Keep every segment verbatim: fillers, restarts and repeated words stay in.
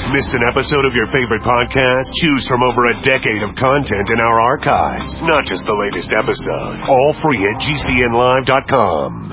Missed an episode of your favorite podcast? Choose from over a decade of content in our archives, not just the latest episode. All free at G C N live dot com.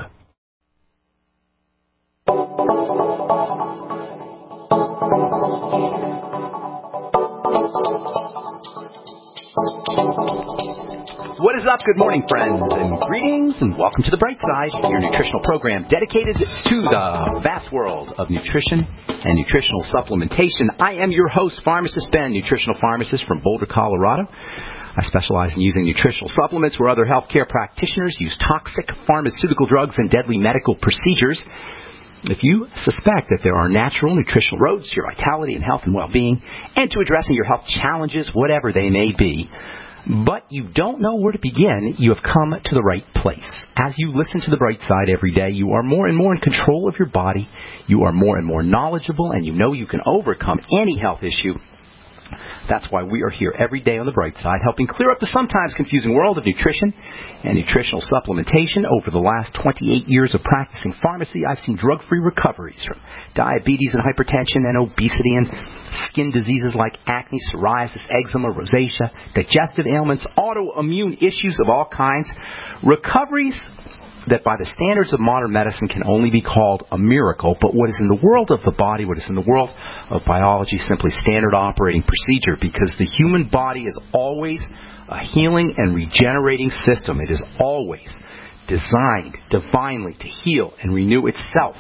What is up? Good morning, friends, and greetings, and welcome to The Bright Side, your nutritional program dedicated to the vast world of nutrition and nutritional supplementation. I am your host, Pharmacist Ben, nutritional pharmacist from Boulder, Colorado. I specialize in using nutritional supplements where other healthcare practitioners use toxic pharmaceutical drugs and deadly medical procedures. If you suspect that there are natural nutritional roads to your vitality and health and well-being, and to addressing your health challenges, whatever they may be, but you don't know where to begin, you have come to the right place. As you listen to The Bright Side every day, you are more and more in control of your body, you are more and more knowledgeable, and you know you can overcome any health issue. That's why we are here every day on The Bright Side, helping clear up the sometimes confusing world of nutrition and nutritional supplementation. Over the last twenty-eight years of practicing pharmacy, I've seen drug-free recoveries from diabetes and hypertension and obesity and skin diseases like acne, psoriasis, eczema, rosacea, digestive ailments, autoimmune issues of all kinds. Recoveries that by the standards of modern medicine can only be called a miracle, but what is in the world of the body, what is in the world of biology, simply standard operating procedure, because the human body is always a healing and regenerating system. It is always designed divinely to heal and renew itself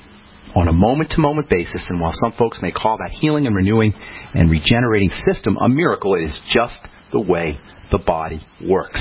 on a moment-to-moment basis, and while some folks may call that healing and renewing and regenerating system a miracle, it is just the way the body works.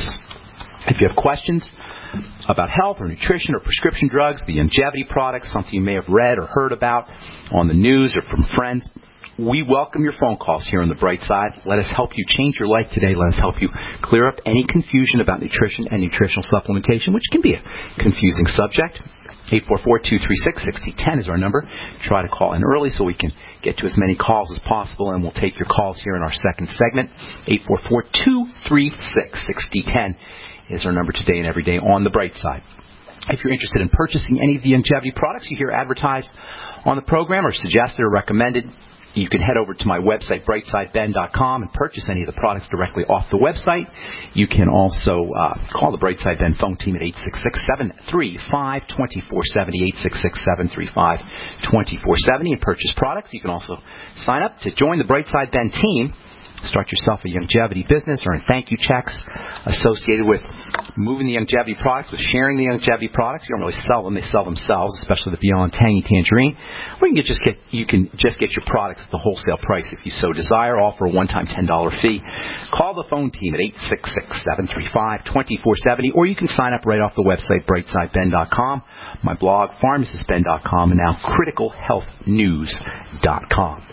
If you have questions about health or nutrition or prescription drugs, the longevity products, something you may have read or heard about on the news or from friends, we welcome your phone calls here on The Bright Side. Let us help you change your life today. Let us help you clear up any confusion about nutrition and nutritional supplementation, which can be a confusing subject. eight four four, two three six, six zero one zero is our number. Try to call in early so we can get to as many calls as possible, and we'll take your calls here in our second segment. eight four four, two three six, six zero one zero is our number today and every day on The Bright Side. If you're interested in purchasing any of the longevity products you hear advertised on the program or suggested or recommended, you can head over to my website, bright side ben dot com, and purchase any of the products directly off the website. You can also uh, call the Bright Side Ben phone team at eight six six, seven three five, two four seven zero, eight six six, seven three five, two four seven zero, and purchase products. You can also sign up to join the Bright Side Ben team. Start yourself a longevity business, earn thank you checks associated with moving the longevity products, with sharing the longevity products. You don't really sell them; they sell themselves, especially the Beyond Tangy Tangerine. Or you can just get you can just get your products at the wholesale price if you so desire. All for a one-time ten dollars fee. Call the phone team at eight six six, seven three five, two four seven zero, or you can sign up right off the website, bright side ben dot com, my blog, pharmacist ben dot com, and now critical health news dot com.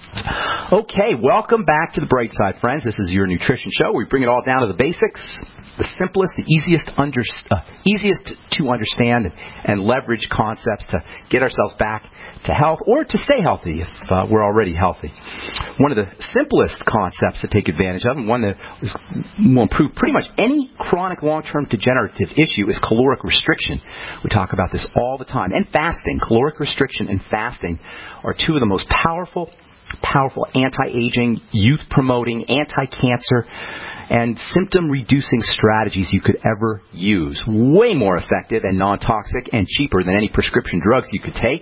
Okay, welcome back to The Bright Side, friends. This is your nutrition show. We bring it all down to the basics, the simplest, the easiest, under, uh, easiest to understand and, and leverage concepts to get ourselves back to health or to stay healthy if uh, we're already healthy. One of the simplest concepts to take advantage of, and one that is, will improve pretty much any chronic long-term degenerative issue, is caloric restriction. We talk about this all the time. And fasting. Caloric restriction and fasting are two of the most powerful powerful anti-aging, youth-promoting, anti-cancer, and symptom-reducing strategies you could ever use. Way more effective and non-toxic and cheaper than any prescription drugs you could take.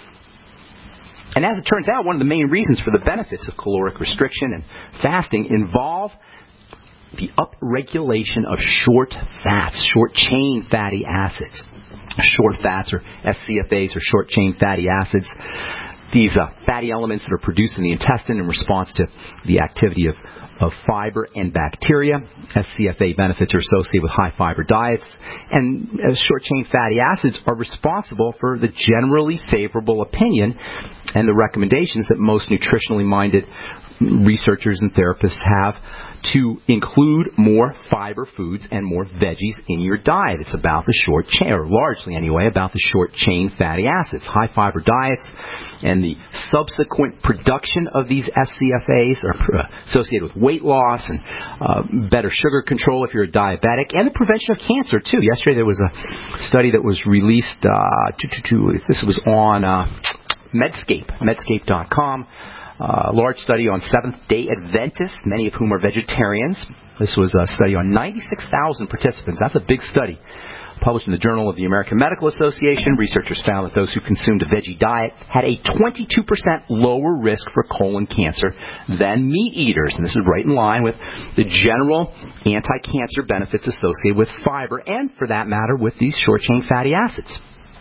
And as it turns out, one of the main reasons for the benefits of caloric restriction and fasting involve the upregulation of short fats, short-chain fatty acids. Short fats, or S C F As, or short-chain fatty acids. These uh, fatty elements that are produced in the intestine in response to the activity of, of fiber and bacteria. S C F A benefits are associated with high-fiber diets. And uh, short-chain fatty acids are responsible for the generally favorable opinion and the recommendations that most nutritionally minded researchers and therapists have to include more fiber foods and more veggies in your diet. It's about the short chain, or largely anyway, about the short chain fatty acids. High fiber diets and the subsequent production of these S C F As are associated with weight loss and uh, better sugar control if you're a diabetic, and the prevention of cancer too. Yesterday there was a study that was released, uh, to, to, to, this was on uh, Medscape, medscape dot com. a large study on Seventh-day Adventists, many of whom are vegetarians. This was a study on ninety-six thousand participants. That's a big study. Published in the Journal of the American Medical Association, researchers found that those who consumed a veggie diet had a twenty-two percent lower risk for colon cancer than meat eaters. And this is right in line with the general anti-cancer benefits associated with fiber and, for that matter, with these short-chain fatty acids.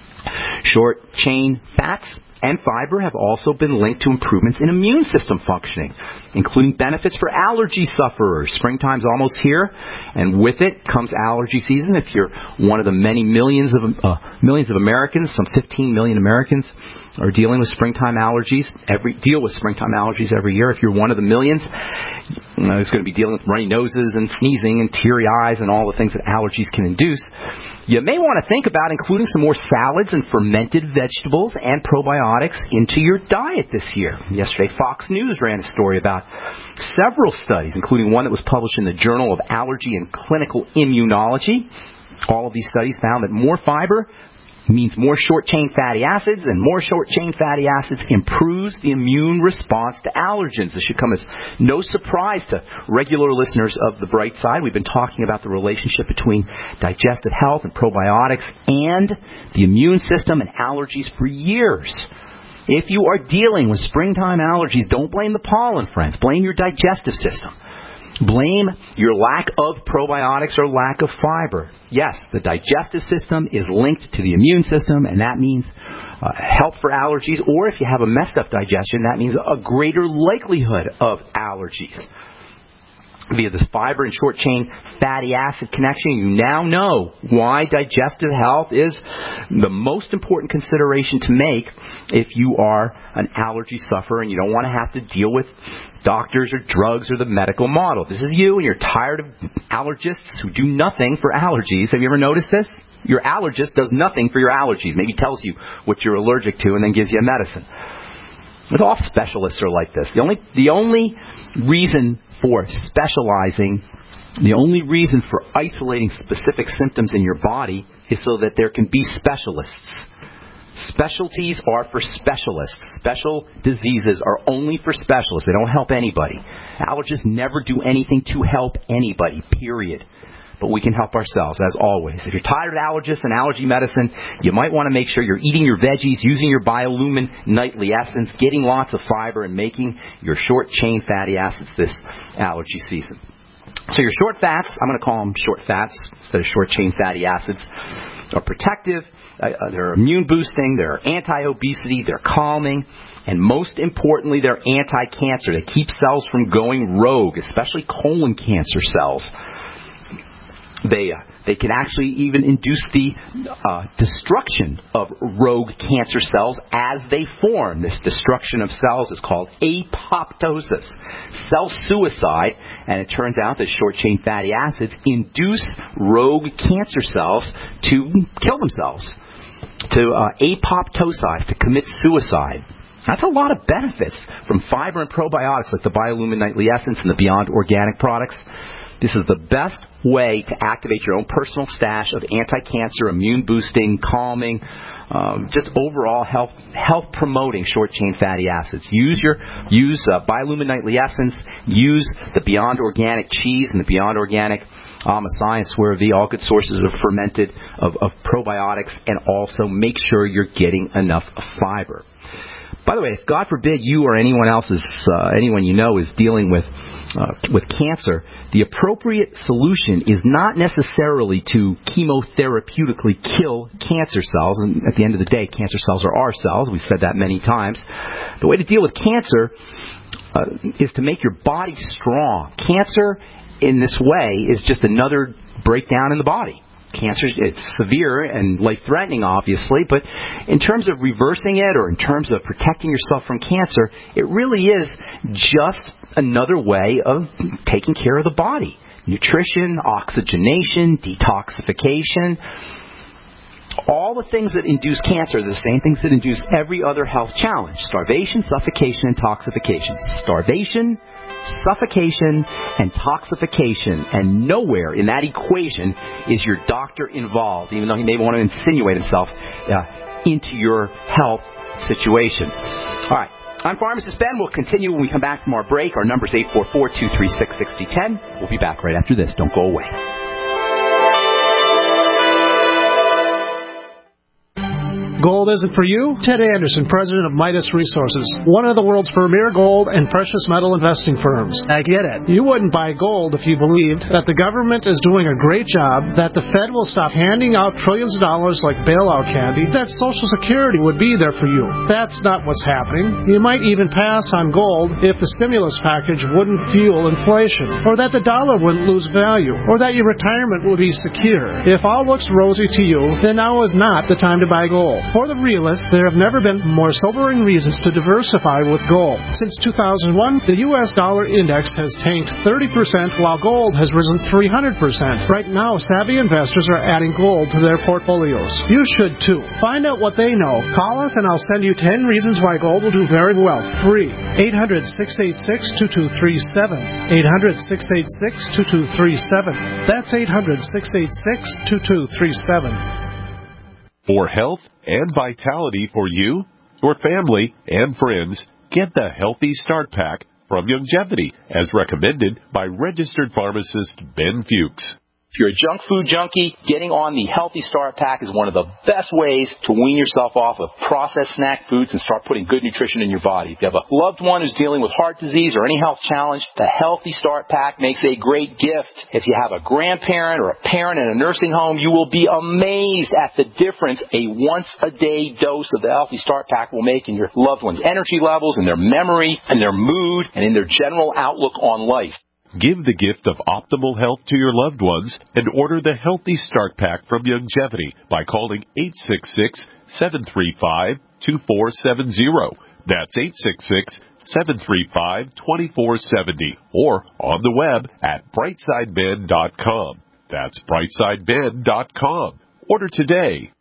Short-chain fats and fiber have also been linked to improvements in immune system functioning, including benefits for allergy sufferers. Springtime's almost here, and with it comes allergy season. If you're one of the many millions of uh, millions of Americans, some fifteen million Americans are dealing with springtime allergies. Every deal with springtime allergies every year. If you're one of the millions, you know, who's going to be dealing with runny noses and sneezing and teary eyes and all the things that allergies can induce, you may want to think about including some more salads and fermented vegetables and probiotics into your diet this year. Yesterday, Fox News ran a story about several studies, including one that was published in the Journal of Allergy and Clinical Immunology. All of these studies found that more fiber means more short-chain fatty acids, and more short-chain fatty acids improves the immune response to allergens. This should come as no surprise to regular listeners of The Bright Side. We've been talking about the relationship between digestive health and probiotics and the immune system and allergies for years. If you are dealing with springtime allergies, don't blame the pollen, friends. Blame your digestive system. Blame your lack of probiotics or lack of fiber. Yes, the digestive system is linked to the immune system, and that means uh, help for allergies. Or if you have a messed up digestion, that means a greater likelihood of allergies. Via this fiber and short-chain fatty acid connection, you now know why digestive health is the most important consideration to make if you are an allergy sufferer and you don't want to have to deal with doctors or drugs or the medical model. This is you, and you're tired of allergists who do nothing for allergies. Have you ever noticed this? Your allergist does nothing for your allergies. Maybe tells you what you're allergic to and then gives you a medicine. It's all specialists are like this. The only the only reason for specializing, the only reason for isolating specific symptoms in your body is so that there can be specialists. Specialties are for specialists. Special diseases are only for specialists. They don't help anybody. Allergists never do anything to help anybody, period. But we can help ourselves, as always. If you're tired of allergists and allergy medicine, you might want to make sure you're eating your veggies, using your Biolumin Nightly Essence, getting lots of fiber, and making your short-chain fatty acids this allergy season. So your short fats, I'm going to call them short fats instead of short-chain fatty acids, are protective, uh, they're immune-boosting, they're anti-obesity, they're calming, and most importantly, they're anti-cancer. They keep cells from going rogue, especially colon cancer cells. They uh, they can actually even induce the uh, destruction of rogue cancer cells as they form. This destruction of cells is called apoptosis, cell suicide, and it turns out that short-chain fatty acids induce rogue cancer cells to kill themselves, to uh, apoptosize, to commit suicide. That's a lot of benefits from fiber and probiotics like the Biolumin Nightly Essence and the Beyond Organic products. This is the best way to activate your own personal stash of anti-cancer, immune-boosting, calming, um, just overall health health promoting short-chain fatty acids. Use your use uh, Biolumin Nightly Essence. Use the Beyond Organic cheese and the Beyond Organic Amasai and Swear V, all good sources of fermented of, of probiotics, and also make sure you're getting enough fiber. By the way, if God forbid you or anyone else is, uh, anyone you know is dealing with uh, with cancer, the appropriate solution is not necessarily to chemotherapeutically kill cancer cells. And at the end of the day, cancer cells are our cells. We've said that many times. The way to deal with cancer uh, is to make your body strong. Cancer, in this way, is just another breakdown in the body. Cancer, it's severe and life-threatening, obviously, but in terms of reversing it or in terms of protecting yourself from cancer, it really is just another way of taking care of the body. Nutrition, oxygenation, detoxification, all the things that induce cancer are the same things that induce every other health challenge. Starvation, suffocation, and toxification. Starvation, suffocation, and toxification, and nowhere in that equation is your doctor involved, even though he may want to insinuate himself uh, into your health situation. All right, I'm Pharmacist Ben. We'll continue when we come back from our break. Our number is eight four four, two three six, six zero one zero. We'll be back right after this. Don't go away. Gold isn't for you? Ted Anderson, president of Midas Resources, one of the world's premier gold and precious metal investing firms. I get it. You wouldn't buy gold if you believed that the government is doing a great job, that the Fed will stop handing out trillions of dollars like bailout candy, that Social Security would be there for you. That's not what's happening. You might even pass on gold if the stimulus package wouldn't fuel inflation, or that the dollar wouldn't lose value, or that your retirement would be secure. If all looks rosy to you, then now is not the time to buy gold. For the realists, there have never been more sobering reasons to diversify with gold. Since two thousand one, the U S dollar index has tanked thirty percent while gold has risen three hundred percent. Right now, savvy investors are adding gold to their portfolios. You should too. Find out what they know. Call us and I'll send you ten reasons why gold will do very well. Free. eight hundred, six eight six, two two three seven. eight hundred, six eight six, two two three seven. That's eight hundred, six eight six, two two three seven. For health and vitality for you, your family, and friends, get the Healthy Start Pack from Youngevity, as recommended by registered pharmacist Ben Fuchs. If you're a junk food junkie, getting on the Healthy Start Pack is one of the best ways to wean yourself off of processed snack foods and start putting good nutrition in your body. If you have a loved one who's dealing with heart disease or any health challenge, the Healthy Start Pack makes a great gift. If you have a grandparent or a parent in a nursing home, you will be amazed at the difference a once-a-day dose of the Healthy Start Pack will make in your loved one's energy levels, in their memory, in their mood, and in their general outlook on life. Give the gift of optimal health to your loved ones and order the Healthy Start Pack from Youngevity by calling eight six six, seven three five, two four seven zero. That's eight six six, seven three five, two four seven zero or on the web at brightside ben dot com. That's brightside ben dot com. Order today.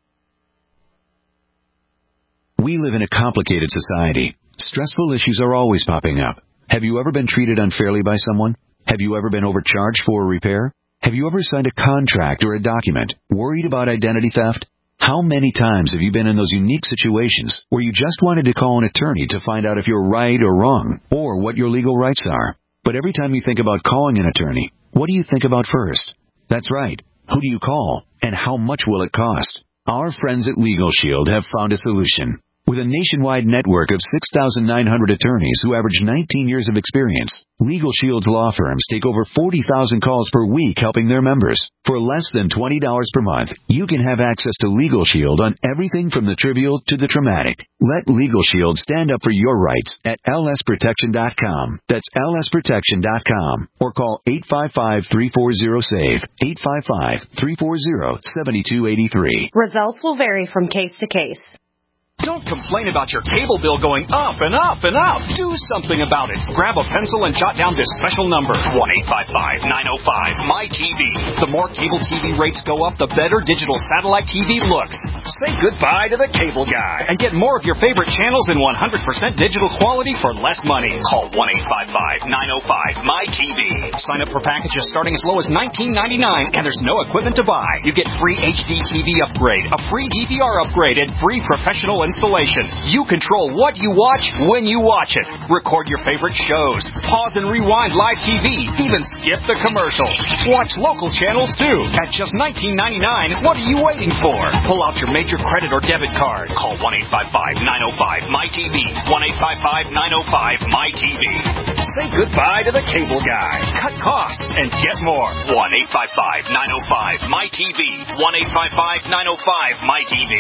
We live in a complicated society. Stressful issues are always popping up. Have you ever been treated unfairly by someone? Have you ever been overcharged for a repair? Have you ever signed a contract or a document worried about identity theft? How many times have you been in those unique situations where you just wanted to call an attorney to find out if you're right or wrong, or what your legal rights are? But every time you think about calling an attorney, what do you think about first? That's right. Who do you call, and how much will it cost? Our friends at Legal Shield have found a solution. With a nationwide network of six thousand nine hundred attorneys who average nineteen years of experience, Legal Shield's law firms take over forty thousand calls per week helping their members. For less than twenty dollars per month, you can have access to Legal Shield on everything from the trivial to the traumatic. Let Legal Shield stand up for your rights at L S protection dot com. That's L S protection dot com. Or call eight five five, three four zero, SAVE, eight five five, three four zero, seven two eight three. Results will vary from case to case. Don't complain about your cable bill going up and up and up. Do something about it. Grab a pencil and jot down this special number, one eight five five, nine oh five, M Y T V. The more cable T V rates go up, the better digital satellite T V looks. Say goodbye to the cable guy and get more of your favorite channels in one hundred percent digital quality for less money. Call one eight five five, nine oh five, M Y T V. Sign up for packages starting as low as nineteen ninety-nine, and there's no equipment to buy. You get free H D T V upgrade, a free D V R upgrade, and free professional installation. You control what you watch when you watch it. Record your favorite shows. Pause and rewind live T V. Even skip the commercials. Watch local channels too. At just nineteen ninety-nine, what are you waiting for? Pull out your major credit or debit card. Call one eight five five, nine oh five, M Y T V. one eight five five, nine oh five, M Y T V. Say goodbye to the cable guy. Cut costs and get more. one eight five five, nine oh five, M Y T V. one eight five five, nine oh five, M Y T V.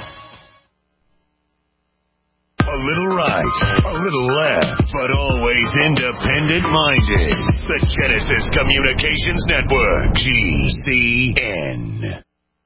A little right, a little left, but always independent-minded. The Genesis Communications Network, G C N.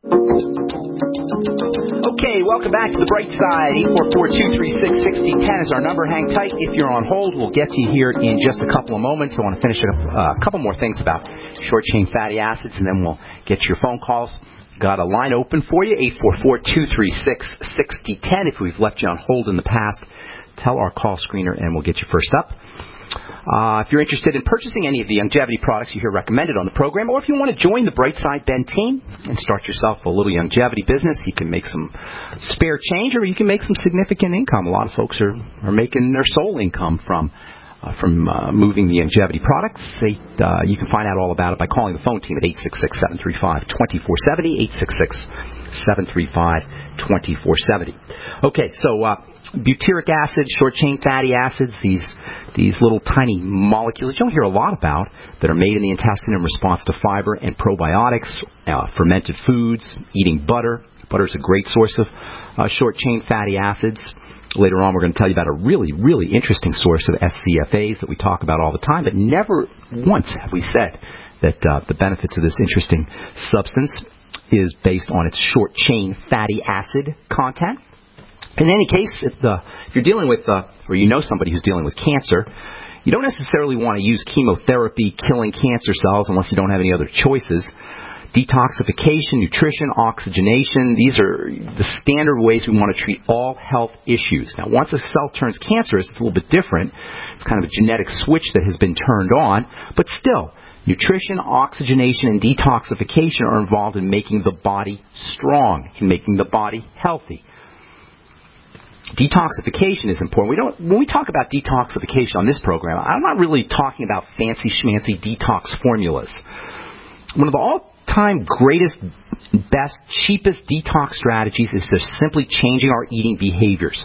Okay, welcome back to the Bright Side. eight four four, two three six, six zero one zero is our number. Hang tight. If you're on hold, we'll get to you here in just a couple of moments. I want to finish up uh, a couple more things about short-chain fatty acids, and then we'll get to your phone calls. Got a line open for you, eight four four, two three six, six zero one zero. If we've left you on hold in the past, tell our call screener and we'll get you first up. Uh, if you're interested in purchasing any of the longevity products you hear recommended on the program, or if you want to join the Brightside Ben team and start yourself a little longevity business, you can make some spare change or you can make some significant income. A lot of folks are, are making their sole income from uh, from uh, moving the longevity products. They, uh, you can find out all about it by calling the phone team at eight six six, seven three five, two four seven zero, eight six six, seven three five, two four seven zero. Okay, so uh, butyric acid, short-chain fatty acids, these these little tiny molecules you don't hear a lot about that are made in the intestine in response to fiber and probiotics, uh, fermented foods, eating butter. Butter is a great source of uh, short-chain fatty acids. Later on, we're going to tell you about a really, really interesting source of S C F As that we talk about all the time, but never once have we said that uh, the benefits of this interesting substance is based on its short-chain fatty acid content. In any case, if, the, if you're dealing with, uh, or you know somebody who's dealing with cancer, you don't necessarily want to use chemotherapy killing cancer cells unless you don't have any other choices. Detoxification, nutrition, oxygenation, these are the standard ways we want to treat all health issues. Now, once a cell turns cancerous, it's a little bit different. It's kind of a genetic switch that has been turned on, but still, nutrition, oxygenation, and detoxification are involved in making the body strong, in making the body healthy. Detoxification is important. We don't, when we talk about detoxification on this program, I'm not really talking about fancy schmancy detox formulas. One of the all-time greatest, best, cheapest detox strategies is just simply changing our eating behaviors,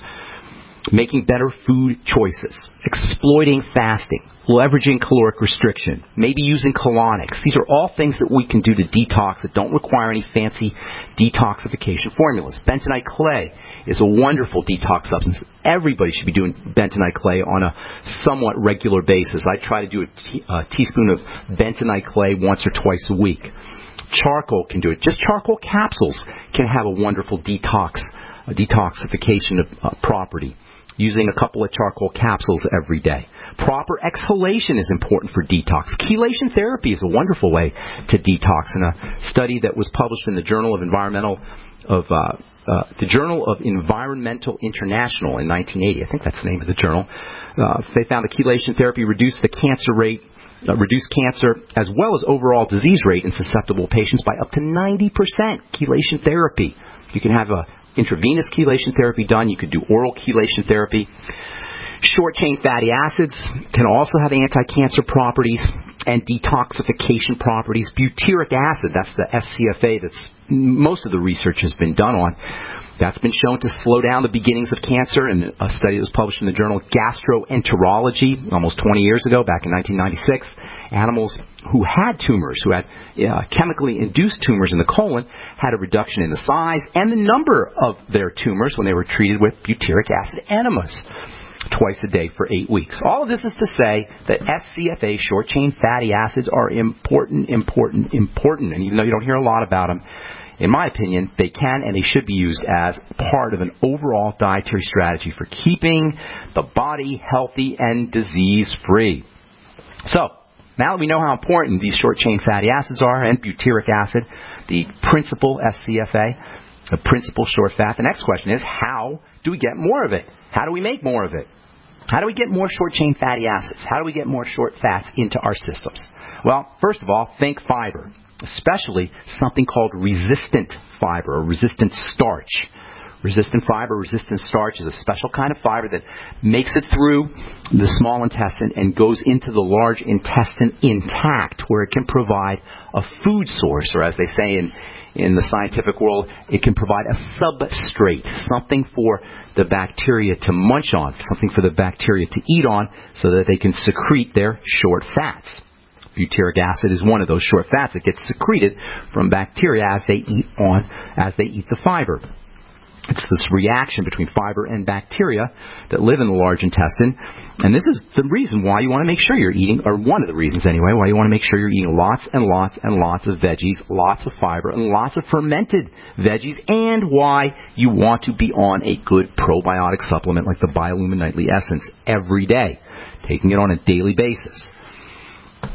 making better food choices, exploiting fasting, leveraging caloric restriction, maybe using colonics. These are all things that we can do to detox that don't require any fancy detoxification formulas. Bentonite clay is a wonderful detox substance. Everybody should be doing bentonite clay on a somewhat regular basis. I try to do a, te- a teaspoon of bentonite clay once or twice a week. Charcoal can do it. Just charcoal capsules can have a wonderful detox, a detoxification of, uh, property. Using a couple of charcoal capsules every day. Proper exhalation is important for detox. Chelation therapy is a wonderful way to detox. In a study that was published in the Journal of Environmental of uh, uh, the Journal of Environmental International in nineteen eighty, I think that's the name of the journal. Uh, they found that chelation therapy reduced the cancer rate, uh, reduced cancer as well as overall disease rate in susceptible patients by up to ninety percent. Chelation therapy. You can have a intravenous chelation therapy done. You could do oral chelation therapy. Short-chain fatty acids can also have anti-cancer properties and detoxification properties. Butyric acid, that's the S C F A that's most of the research has been done on. That's been shown to slow down the beginnings of cancer in a study that was published in the journal Gastroenterology almost twenty years ago, back in nineteen ninety-six. Animals who had tumors, who had uh, chemically induced tumors in the colon, had a reduction in the size and the number of their tumors when they were treated with butyric acid enemas twice a day for eight weeks. All of this is to say that S C F A, short-chain fatty acids, are important, important, important. And even though you don't hear a lot about them, in my opinion, they can and they should be used as part of an overall dietary strategy for keeping the body healthy and disease-free. So, now that we know how important these short-chain fatty acids are and butyric acid, the principal S C F A, the principal short fat, the next question is, how do we get more of it? How do we make more of it? How do we get more short-chain fatty acids? How do we get more short fats into our systems? Well, first of all, think fiber, especially something called resistant fiber or resistant starch. Resistant fiber, resistant starch is a special kind of fiber that makes it through the small intestine and goes into the large intestine intact, where it can provide a food source, or as they say in, in the scientific world, it can provide a substrate, something for the bacteria to munch on, something for the bacteria to eat on so that they can secrete their short fats. Butyric acid is one of those short fats that gets secreted from bacteria as they eat on, as they eat the fiber. It's this reaction between fiber and bacteria that live in the large intestine. And this is the reason why you want to make sure you're eating, or one of the reasons anyway, why you want to make sure you're eating lots and lots and lots of veggies, lots of fiber, and lots of fermented veggies, and why you want to be on a good probiotic supplement like the Biolumin Nightly Essence every day, taking it on a daily basis.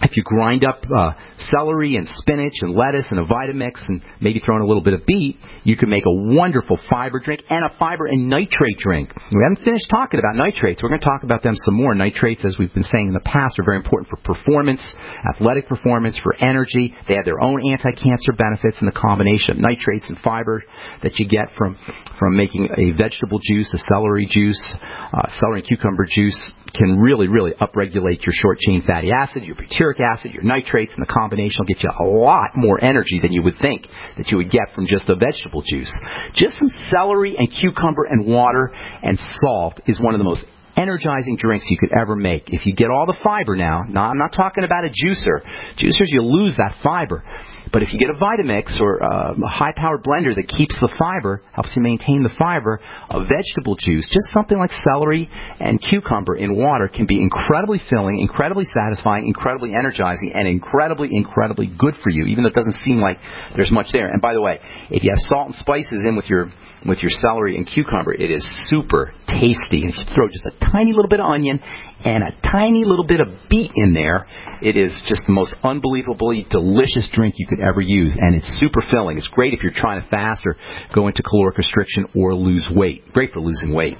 If you grind up uh, celery and spinach and lettuce and a Vitamix and maybe throw in a little bit of beet, you can make a wonderful fiber drink and a fiber and nitrate drink. We haven't finished talking about nitrates. We're going to talk about them some more. Nitrates, as we've been saying in the past, are very important for performance, athletic performance, for energy. They have their own anti-cancer benefits, and the combination of nitrates and fiber that you get from, from making a vegetable juice, a celery juice, uh, celery and cucumber juice, can really, really upregulate your short-chain fatty acid, your butyric acid, your nitrates, and the combination will get you a lot more energy than you would think that you would get from just a vegetable juice. Just some celery and cucumber and water and salt is one of the most energizing drinks you could ever make. If you get all the fiber now, now I'm not talking about a juicer. Juicers, you lose that fiber. But if you get a Vitamix or uh, a high-powered blender that keeps the fiber, helps you maintain the fiber, a vegetable juice, just something like celery and cucumber in water can be incredibly filling, incredibly satisfying, incredibly energizing, and incredibly, incredibly good for you, even though it doesn't seem like there's much there. And by the way, if you have salt and spices in with your with your celery and cucumber, it is super tasty. And if you throw just a tiny little bit of onion and a tiny little bit of beet in there, it is just the most unbelievably delicious drink you could ever use, and it's super filling. It's great if you're trying to fast or go into caloric restriction or lose weight. Great for losing weight.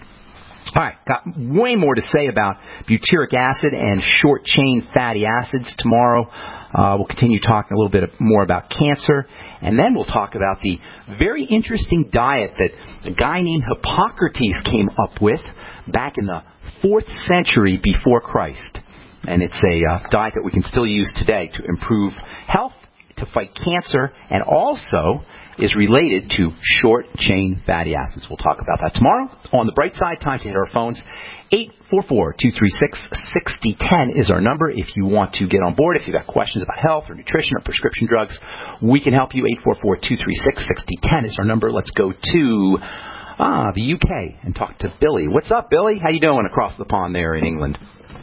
All right, got way more to say about butyric acid and short-chain fatty acids tomorrow. Uh, we'll continue talking a little bit more about cancer, and then we'll talk about the very interesting diet that a guy named Hippocrates came up with back in the fourth century before Christ. And it's a uh, diet that we can still use today to improve health, to fight cancer, and also is related to short-chain fatty acids. We'll talk about that tomorrow. On the bright side, time to hit our phones. eight four four, two three six, six zero one zero is our number if you want to get on board. If you've got questions about health or nutrition or prescription drugs, we can help you. eight four four, two three six, six zero one zero is our number. Let's go to ah, the U K and talk to Billy. What's up, Billy? How you doing across the pond there in England?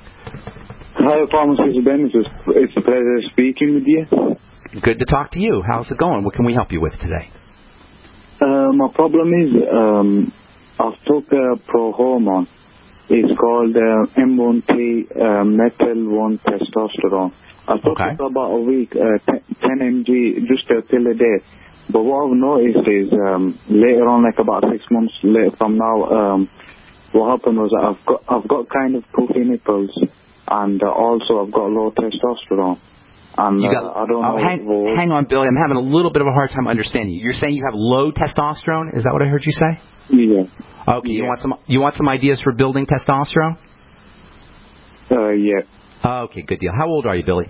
Hi, Pharmacist Ben. It's a, it's a pleasure speaking with you. Good to talk to you. How's it going? What can we help you with today? Uh, my problem is um, I've took a prohormone. It's called uh, M one T uh, methyl one testosterone. I took okay. it for about a week, uh, ten milligrams just uh, till a day. But what I've noticed is um, later on, like about six months later from now, um, what happened was I've got I've got kind of puffy nipples, and uh, also I've got low testosterone. And, you got, uh, I don't oh, know. hang, hang on, Billy. I'm having a little bit of a hard time understanding you. You're saying you have low testosterone? Is that what I heard you say? Yeah. Okay. Yeah. You want some? You want some ideas for building testosterone? Uh, yeah. Okay, good deal. How old are you, Billy?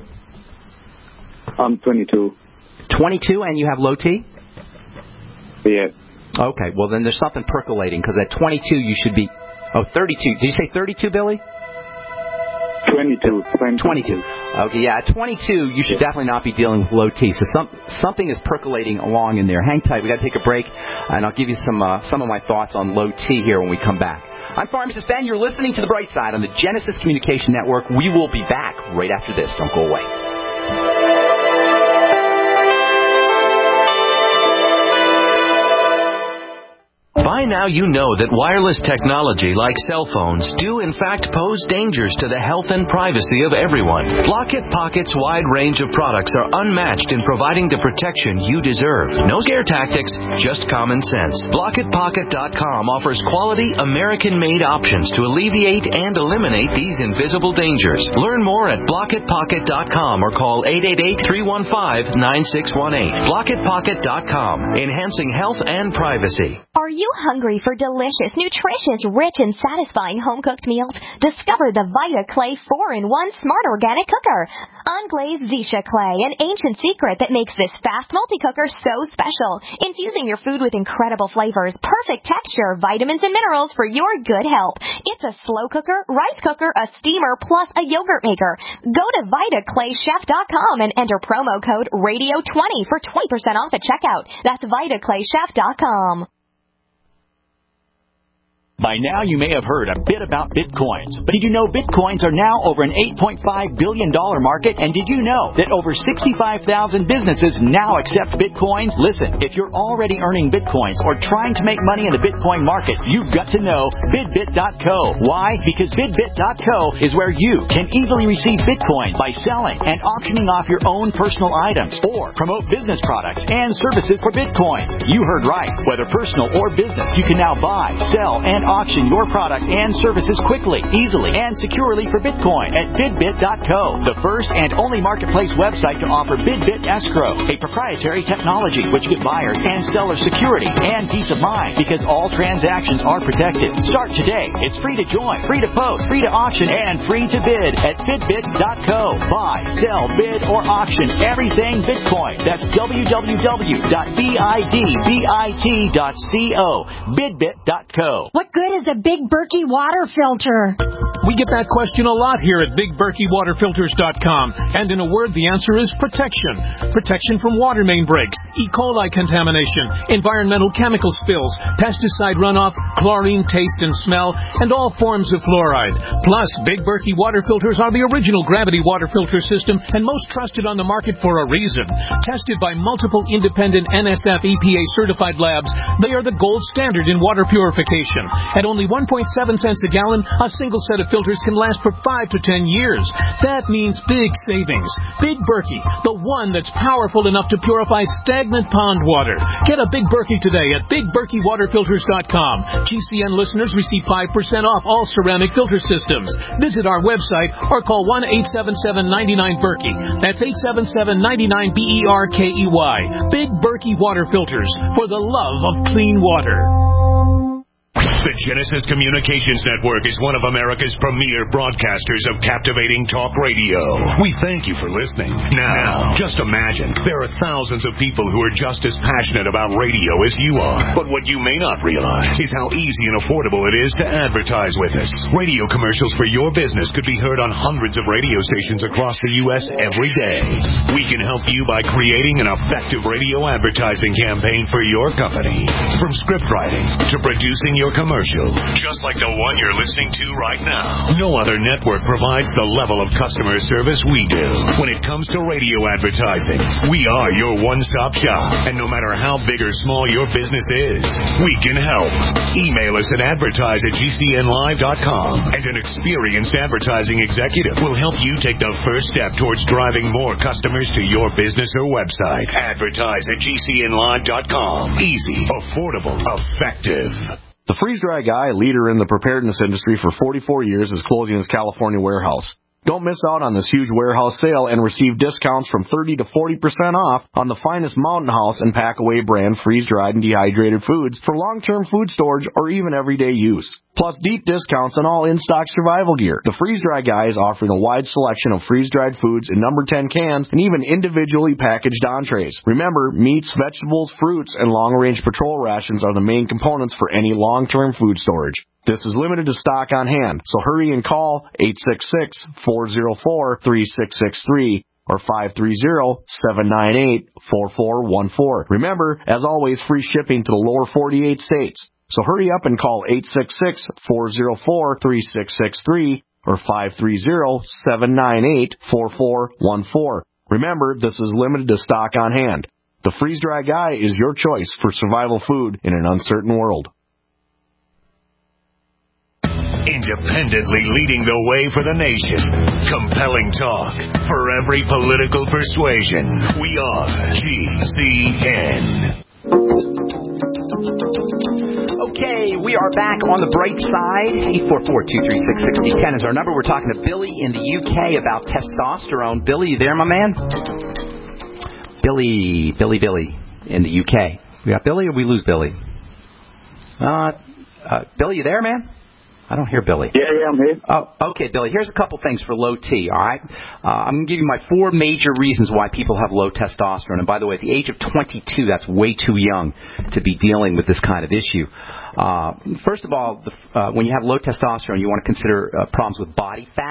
I'm twenty-two. twenty-two, and you have low T? Yeah. Okay. Well, then there's something percolating because at twenty-two you should be. Oh, thirty-two. Did you say thirty-two, Billy? twenty-two. twenty-two. Okay, yeah, at twenty-two, you should definitely not be dealing with low T. So some, something is percolating along in there. Hang tight. We got to take a break, and I'll give you some uh, some of my thoughts on low T here when we come back. I'm Pharmacist Ben. You're listening to The Bright Side on the Genesis Communication Network. We will be back right after this. Don't go away. By now you know that wireless technology like cell phones do in fact pose dangers to the health and privacy of everyone. Blockit Pocket's wide range of products are unmatched in providing the protection you deserve. No scare tactics, just common sense. Blockit Pocket dot com offers quality American-made options to alleviate and eliminate these invisible dangers. Learn more at Blockit Pocket dot com or call eight eight eight, three one five, nine six one eight. Blockit Pocket dot com, enhancing health and privacy. Are you hungry for delicious, nutritious, rich, and satisfying home-cooked meals? Discover the Vita Clay four in one Smart Organic Cooker. Unglazed Zisha Clay, an ancient secret that makes this fast multi-cooker so special. Infusing your food with incredible flavors, perfect texture, vitamins, and minerals for your good health. It's a slow cooker, rice cooker, a steamer, plus a yogurt maker. Go to Vita Clay Chef dot com and enter promo code radio twenty for twenty percent off at checkout. That's Vita Clay Chef dot com. By now, you may have heard a bit about Bitcoins. But did you know Bitcoins are now over an eight point five billion dollars market? And did you know that over sixty-five thousand businesses now accept Bitcoins? Listen, if you're already earning Bitcoins or trying to make money in the Bitcoin market, you've got to know Bidbit dot co. Why? Because Bidbit dot co is where you can easily receive Bitcoins by selling and auctioning off your own personal items or promote business products and services for Bitcoin. You heard right. Whether personal or business, you can now buy, sell, and auction your product and services quickly, easily, and securely for Bitcoin at Bidbit dot co, the first and only marketplace website to offer Bidbit Escrow, a proprietary technology which gives buyers and sellers security and peace of mind because all transactions are protected. Start today. It's free to join, free to post, free to auction, and free to bid at Bidbit dot co. Buy, sell, bid, or auction everything Bitcoin. That's w w w dot bidbit dot co. Bidbit dot co. What good is a Big Berkey water filter? We get that question a lot here at Big Berkey Water Filters dot com. And in a word, the answer is protection. Protection from water main breaks, E. coli contamination, environmental chemical spills, pesticide runoff, chlorine taste and smell, and all forms of fluoride. Plus, Big Berkey water filters are the original gravity water filter system and most trusted on the market for a reason. Tested by multiple independent N S F E P A certified labs, they are the gold standard in water purification. At only one point seven cents a gallon, a single set of filters can last for five to ten years. That means big savings. Big Berkey, the one that's powerful enough to purify stagnant pond water. Get a Big Berkey today at Big Berkey Water Filters dot com. G C N listeners receive five percent off all ceramic filter systems. Visit our website or call one eight seven seven, nine nine, Berkey. That's eight seven seven, nine nine, B E R K E Y. Big Berkey Water Filters, for the love of clean water. The Genesis Communications Network is one of America's premier broadcasters of captivating talk radio. We thank you for listening. Now, just imagine, there are thousands of people who are just as passionate about radio as you are. But what you may not realize is how easy and affordable it is to advertise with us. Radio commercials for your business could be heard on hundreds of radio stations across the U S every day. We can help you by creating an effective radio advertising campaign for your company. From script writing to producing your commercial, just like the one you're listening to right now. No other network provides the level of customer service we do. When it comes to radio advertising, we are your one-stop shop. And no matter how big or small your business is, we can help. Email us at advertise at G C N live dot com, and an experienced advertising executive will help you take the first step towards driving more customers to your business or website. Advertise at G C N live dot com. Easy, affordable, effective. The freeze-dry guy, leader in the preparedness industry for forty-four years, is closing his California warehouse. Don't miss out on this huge warehouse sale and receive discounts from thirty to forty percent off on the finest Mountain House and Packaway brand freeze-dried and dehydrated foods for long-term food storage or even everyday use. Plus deep discounts on all in-stock survival gear. The Freeze-Dry Guy is offering a wide selection of freeze-dried foods in number ten cans and even individually packaged entrees. Remember, meats, vegetables, fruits, and long-range patrol rations are the main components for any long-term food storage. This is limited to stock on hand, so hurry and call eight six six, four zero four, three six six three or five three zero, seven nine eight, four four one four. Remember, as always, free shipping to the lower forty-eight states. So hurry up and call eight six six, four zero four, three six six three or five three zero, seven nine eight, four four one four. Remember, this is limited to stock on hand. The Freeze-Dry Guy is your choice for survival food in an uncertain world. Independently leading the way for the nation. Compelling talk for every political persuasion. We are G C N. Okay, we are back on the bright side. eight four four, two three six, six zero one zero is our number. We're talking to Billy in the U K about testosterone. Billy, you there, my man? Billy, Billy, Billy in the U K. We got Billy or we lose Billy? Uh, uh, Billy, you there, man? I don't hear Billy. Yeah, yeah, I'm here. Oh, okay, Billy. Here's a couple things for low T, all right? Uh, I'm going to give you my four major reasons why people have low testosterone. And by the way, at the age of twenty-two, that's way too young to be dealing with this kind of issue. Uh, first of all, the, uh, when you have low testosterone, you want to consider uh, problems with body fat. Uh,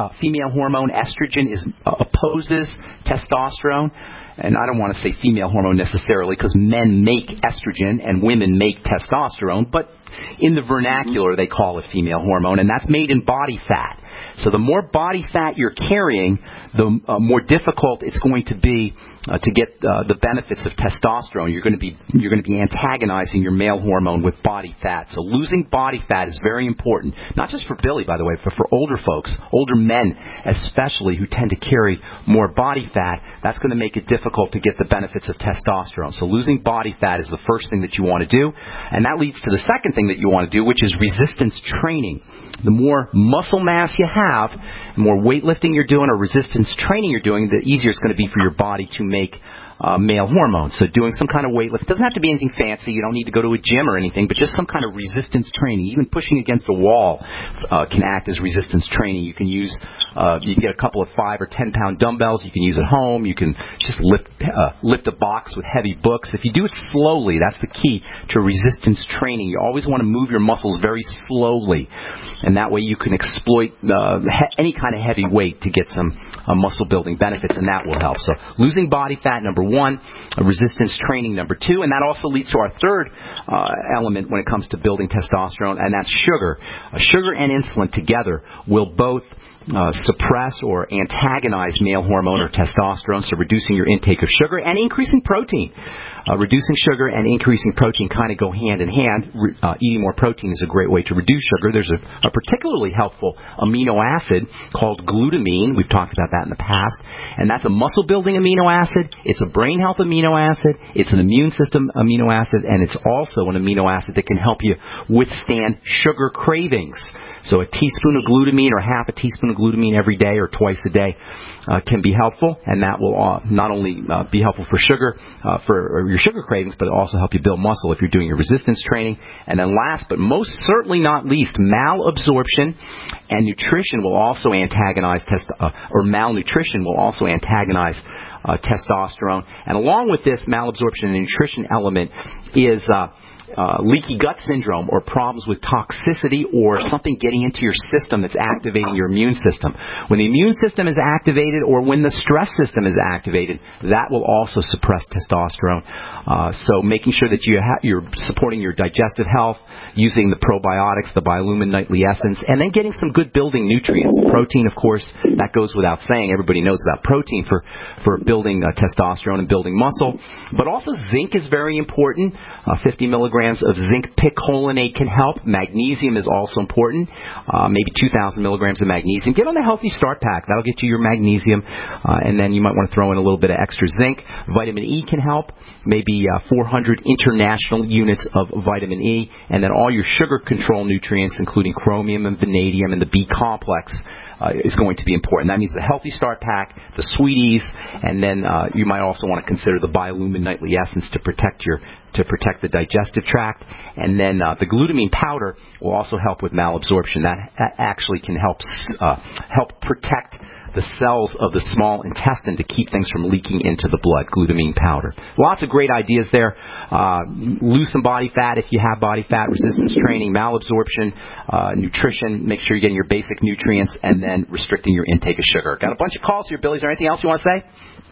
uh, female hormone estrogen is uh, opposes testosterone. And I don't want to say female hormone necessarily because men make estrogen and women make testosterone, but in the vernacular they call it female hormone, and that's made in body fat. So the more body fat you're carrying, the uh, more difficult it's going to be uh, to get uh, the benefits of testosterone. You're going to be you're going to be antagonizing your male hormone with body fat. So losing body fat is very important, not just for Billy, by the way, but for older folks, older men especially, who tend to carry more body fat. That's going to make it difficult to get the benefits of testosterone. So losing body fat is the first thing that you want to do, and that leads to the second thing that you want to do, which is resistance training. The more muscle mass you have, the more weightlifting you're doing or resistance training you're doing, the easier it's going to be for your body to make uh, male hormones. So doing some kind of weightlifting. It doesn't have to be anything fancy. You don't need to go to a gym or anything, but just some kind of resistance training. Even pushing against a wall uh, can act as resistance training. You can use, uh, you can get a couple of five or ten pound dumbbells. You can use at home. You can just lift uh, lift a box with heavy books. If you do it slowly, that's the key to resistance training. You always want to move your muscles very slowly, and that way you can exploit uh, he- any kind of heavy weight to get some uh, muscle building benefits, and that will help. So losing body fat, number one, uh, resistance training, number two, and that also leads to our third uh, element when it comes to building testosterone, and that's sugar. Uh, sugar and insulin together will both Uh, suppress or antagonize male hormone or testosterone, so reducing your intake of sugar and increasing protein. Uh, reducing sugar and increasing protein kind of go hand in hand. Re- uh, eating more protein is a great way to reduce sugar. There's a, a particularly helpful amino acid called glutamine. We've talked about that in the past. And that's a muscle-building amino acid. It's a brain health amino acid. It's an immune system amino acid. And it's also an amino acid that can help you withstand sugar cravings. So a teaspoon of glutamine or half a teaspoon of glutamine every day or twice a day uh, can be helpful, and that will uh, not only uh, be helpful for sugar, uh, for your sugar cravings, but it'll also help you build muscle if you're doing your resistance training. And then last, but most certainly not least, malabsorption and nutrition will also antagonize test uh, or malnutrition will also antagonize uh, testosterone. And along with this malabsorption and nutrition element is uh, Uh, leaky gut syndrome, or problems with toxicity or something getting into your system that's activating your immune system. When the immune system is activated or when the stress system is activated, that will also suppress testosterone. Uh, so making sure that you ha- you're supporting your digestive health, using the probiotics, the Biolumin Nightly Essence, and then getting some good building nutrients. Protein, of course, that goes without saying. Everybody knows about protein for, for building uh, testosterone and building muscle. But also zinc is very important. Uh, fifty milligrams of zinc picolinate can help. Magnesium is also important. Uh, maybe two thousand milligrams of magnesium. Get on the Healthy Start Pack. That'll get you your magnesium. Uh, and then you might want to throw in a little bit of extra zinc. Vitamin E can help. Maybe uh, four hundred international units of vitamin E. And then all your sugar control nutrients, including chromium and vanadium and the B complex, Uh, is going to be important. That means the Healthy Start Pack, the Sweeties, and then uh, you might also want to consider the Biolumin Nightly Essence to protect your to protect the digestive tract. And then uh, the glutamine powder will also help with malabsorption. That actually can help uh, help protect the cells of the small intestine to keep things from leaking into the blood, glutamine powder. Lots of great ideas there. Uh, lose some body fat if you have body fat, resistance training, malabsorption, uh, nutrition, make sure you're getting your basic nutrients, and then restricting your intake of sugar. Got a bunch of calls here, Billy. Is there anything else you want to say?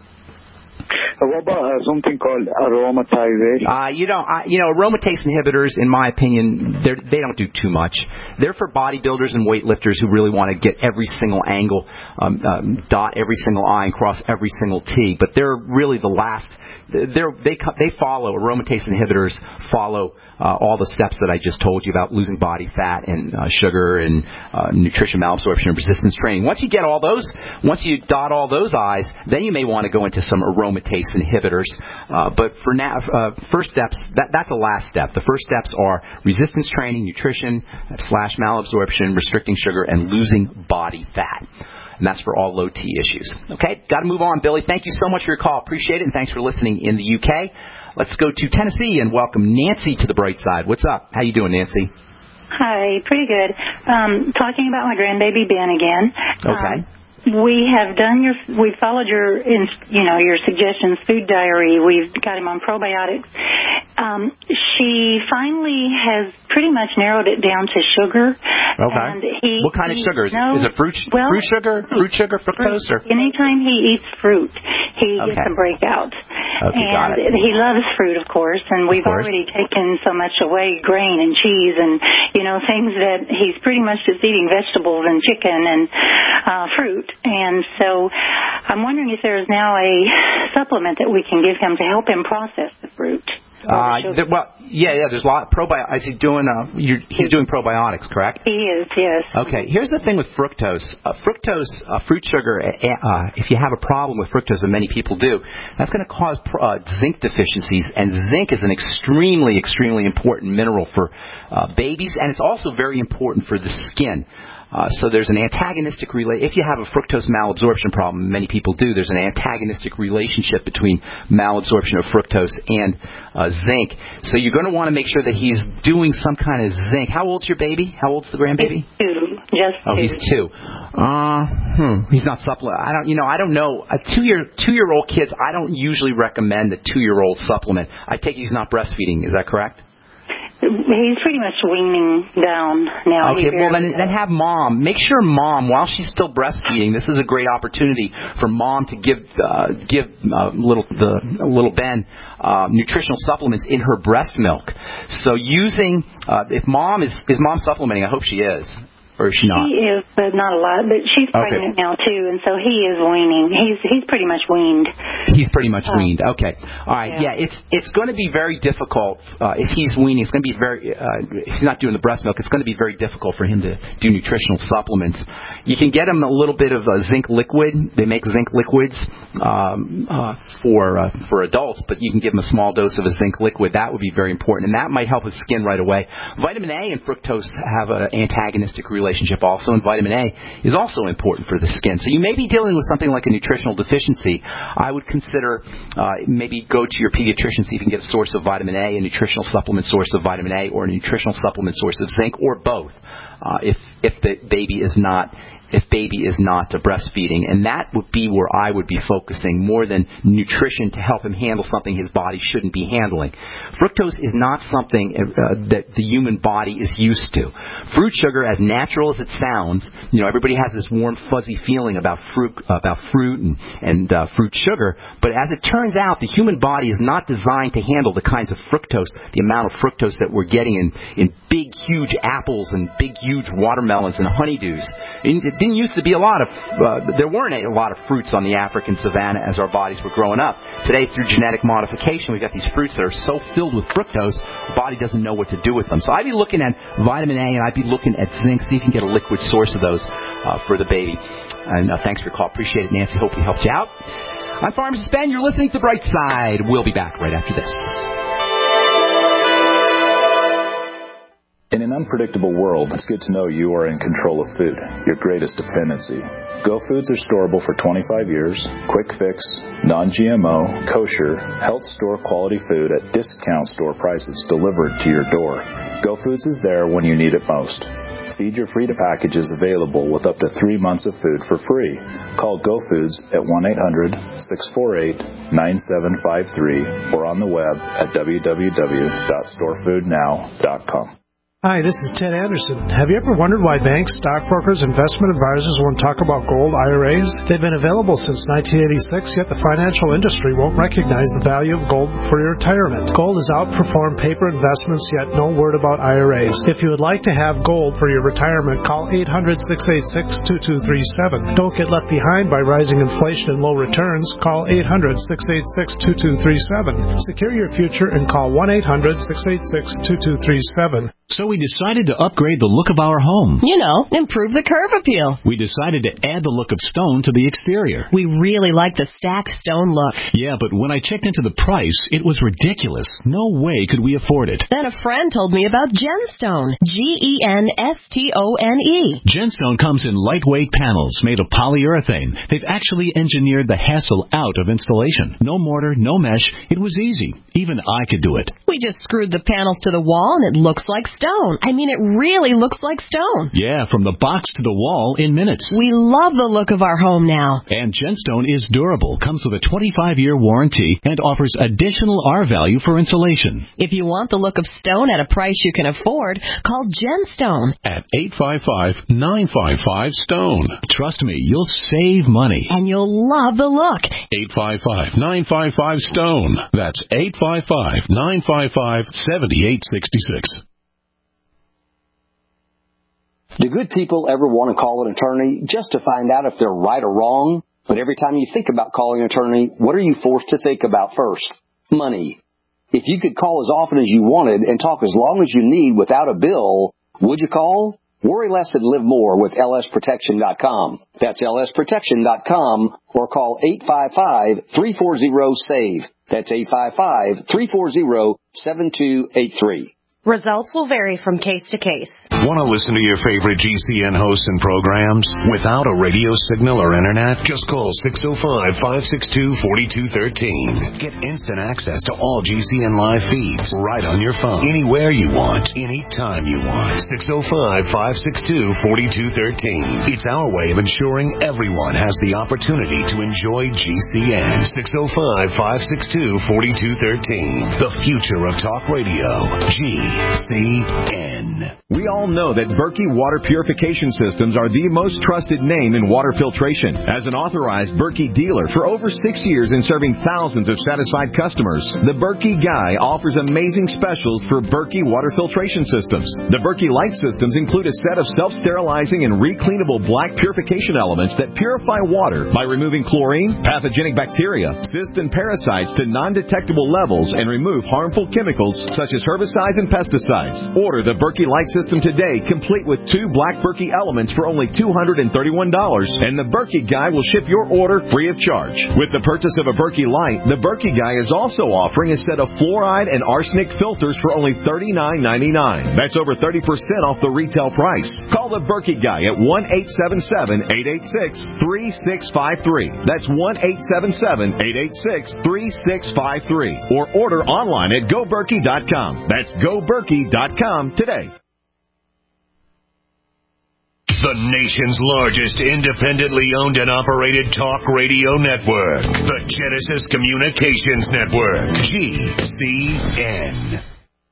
Uh, what about uh, something called aromatization? Uh, you know, I, you know, aromatase inhibitors, in my opinion, they they don't do too much. They're for bodybuilders and weightlifters who really want to get every single angle, um, um, dot every single I, and cross every single T. But they're really the last. They're, they they follow aromatase inhibitors follow uh, all the steps that I just told you about losing body fat and uh, sugar and uh, nutrition, malabsorption, and resistance training. Once you get all those, once you dot all those I's, then you may want to go into some aromatase inhibitors. Uh, but for now, uh, first steps, that, that's the last step. The first steps are resistance training, nutrition slash malabsorption, restricting sugar, and losing body fat. And that's for all low T issues. Okay, got to move on, Billy. Thank you so much for your call. Appreciate it, and thanks for listening in the U K. Let's go to Tennessee and welcome Nancy to the bright side. What's up? How you doing, Nancy? Hi, pretty good. Um, talking about my grandbaby Ben again. Okay. Um, We have done your, we followed your, you know, your suggestions, food diary. We've got him on probiotics. Um, she finally has pretty much narrowed it down to sugar. Okay. And he, what kind of sugar? Is, no, is it fruit, well, fruit sugar, fruit sugar, fructose? Or? Anytime he eats fruit, he okay. gets a breakout. Okay, and got it. he loves fruit, of course, and we've course. already taken so much away, grain and cheese and, you know, things that he's pretty much just eating vegetables and chicken and uh, fruit. And so I'm wondering if there is now a supplement that we can give him to help him process the fruit. Uh, the, well, yeah, yeah. There's a lot. Probiotics. Is he doing? Uh, you're, he's doing probiotics, correct? He is, yes. Okay. Here's the thing with fructose. Uh, fructose, uh, fruit sugar. Uh, if you have a problem with fructose, and many people do, that's going to cause uh, zinc deficiencies. And zinc is an extremely, extremely important mineral for uh, babies, and it's also very important for the skin. Uh, so there's an antagonistic relation. If you have a fructose malabsorption problem, many people do, there's an antagonistic relationship between malabsorption of fructose and uh, zinc. So you're going to want to make sure that he's doing some kind of zinc. How old's your baby? How old's the grandbaby? He's two. Just oh, two. he's two. Uh, hmm. He's not supplement. I don't. You know, I don't know. A two-year, two-year-old kids, I don't usually recommend a two-year-old supplement. I take it he's not breastfeeding. Is that correct? He's pretty much weaning down now. Okay, well, then, then have mom. Make sure mom, while she's still breastfeeding, this is a great opportunity for mom to give uh, give uh, little the little Ben uh, nutritional supplements in her breast milk. So using, uh, if mom is, is mom supplementing, I hope she is. Or is she not? She is, but not a lot. But she's pregnant okay. now, too, and so he is weaning. He's he's pretty much weaned. He's pretty much uh, weaned. Okay. All right. Yeah, yeah it's it's going to be very difficult uh, if he's weaning. It's going to be very, uh, if he's not doing the breast milk, it's going to be very difficult for him to do nutritional supplements. You can get him a little bit of a zinc liquid. They make zinc liquids um, uh, for uh, for adults, but you can give him a small dose of a zinc liquid. That would be very important, and that might help his skin right away. Vitamin A and fructose have an antagonistic relationship also, and vitamin A is also important for the skin. So you may be dealing with something like a nutritional deficiency. I would consider uh, maybe go to your pediatrician, see if you can get a source of vitamin A, a nutritional supplement source of vitamin A, or a nutritional supplement source of zinc, or both, uh, if if the baby is not if baby is not breastfeeding. And that would be where I would be focusing more than nutrition to help him handle something his body shouldn't be handling. Fructose is not something uh, that the human body is used to. Fruit sugar, as natural as it sounds, you know, everybody has this warm, fuzzy feeling about fruit, about fruit and, and uh, fruit sugar, but as it turns out, the human body is not designed to handle the kinds of fructose, the amount of fructose that we're getting in, in big, huge apples and big, huge watermelons and honeydews. It didn't used to be a lot of, uh, there weren't a lot of fruits on the African savanna as our bodies were growing up. Today, through genetic modification, we've got these fruits that are so filled with fructose, the body doesn't know what to do with them. So I'd be looking at vitamin A, and I'd be looking at zinc, see if you can get a liquid source of those uh, for the baby. And uh, thanks for your call. Appreciate it, Nancy. Hope we helped you out. I'm Pharmacist Ben. You're listening to The Bright Side. We'll be back right after this. In an unpredictable world, it's good to know you are in control of food, your greatest dependency. Go Foods are storable for twenty-five years, quick fix, non-G M O, kosher, health store quality food at discount store prices delivered to your door. Go Foods is there when you need it most. Feed Your Free to Package is available with up to three months of food for free. Call Go Foods at one eight hundred, six four eight, nine seven five three or on the web at w w w dot store food now dot com. Hi, this is Ted Anderson. Have you ever wondered why banks, stockbrokers, investment advisors won't talk about gold I R As? They've been available since nineteen eighty-six, yet the financial industry won't recognize the value of gold for your retirement. Gold has outperformed paper investments, yet no word about I R As. If you would like to have gold for your retirement, call eight hundred, six eight six, two two three seven. Don't get left behind by rising inflation and low returns. Call eight hundred, six eight six, two two three seven. Secure your future and call one eight hundred, six eight six, two two three seven. So we decided to upgrade the look of our home. You know, improve the curve appeal. We decided to add the look of stone to the exterior. We really like the stacked stone look. Yeah, but when I checked into the price, it was ridiculous. No way could we afford it. Then a friend told me about Genstone. G E N S T O N E. Genstone comes in lightweight panels made of polyurethane. They've actually engineered the hassle out of installation. No mortar, no mesh. It was easy. Even I could do it. We just screwed the panels to the wall and it looks like stone. stone. I mean, it really looks like stone. Yeah, from the box to the wall in minutes. We love the look of our home now. And Gemstone is durable, comes with a twenty-five year warranty, and offers additional R value for insulation. If you want the look of stone at a price you can afford, call Gemstone at eight five five, nine five five, STONE. Trust me, you'll save money. And you'll love the look. eight five five, nine five five, STONE. That's eight five five, nine five five, seven eight six six. Do good people ever want to call an attorney just to find out if they're right or wrong? But every time you think about calling an attorney, what are you forced to think about first? Money. If you could call as often as you wanted and talk as long as you need without a bill, would you call? Worry less and live more with L S protection dot com. That's L S protection dot com or call eight five five, three four zero, SAVE. That's eight five five, three four zero, seven two eight three. Results will vary from case to case. Want to listen to your favorite G C N hosts and programs without a radio signal or internet? Just call six oh five, five six two, four two one three. Get instant access to all G C N live feeds right on your phone, anywhere you want, anytime you want. six oh five, five six two, four two one three. It's our way of ensuring everyone has the opportunity to enjoy G C N. six oh five, five six two, four two one three. The future of talk radio. G C N. We all know that Berkey Water Purification Systems are the most trusted name in water filtration. As an authorized Berkey dealer for over six years and serving thousands of satisfied customers, the Berkey Guy offers amazing specials for Berkey Water Filtration Systems. The Berkey Light Systems include a set of self-sterilizing and recleanable black purification elements that purify water by removing chlorine, pathogenic bacteria, cysts, and parasites to non-detectable levels and remove harmful chemicals such as herbicides and pesticides. Order the Berkey Light System today, complete with two black Berkey elements for only two hundred thirty-one dollars, and the Berkey Guy will ship your order free of charge. With the purchase of a Berkey Light, the Berkey Guy is also offering a set of fluoride and arsenic filters for only thirty-nine ninety-nine. That's over thirty percent off the retail price. Call the Berkey Guy at one eight seven seven, eight eight six, three six five three. That's one eight seven seven, eight eight six, three six five three. Or order online at go berkey dot com. That's go berkey dot com today. The nation's largest independently owned and operated talk radio network. The Genesis Communications Network. G C N.